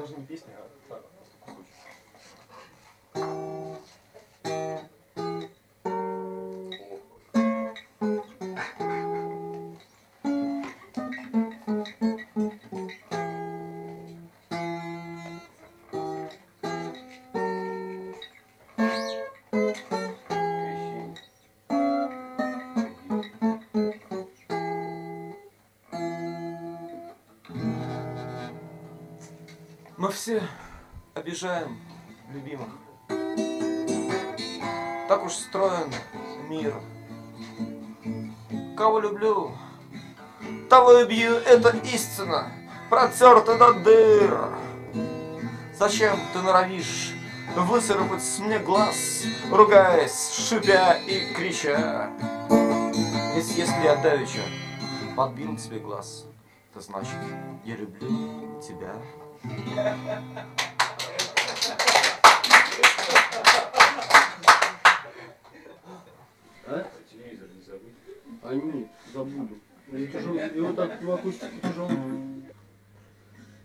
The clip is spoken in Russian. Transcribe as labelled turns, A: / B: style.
A: даже не песня, а так, просто
B: Мы все обижаем любимых. Так уж устроен мир. Кого люблю, того и бью, это истина, протерта до дыр. Зачем ты норовишь выцарапать мне глаз, ругаясь, шипя и крича? Ведь если я давеча подбил тебе глаз, то значит, я люблю тебя.
C: А?
A: телевизор не забыть.
C: А нет, забуду. И вот так в акустике тяжело.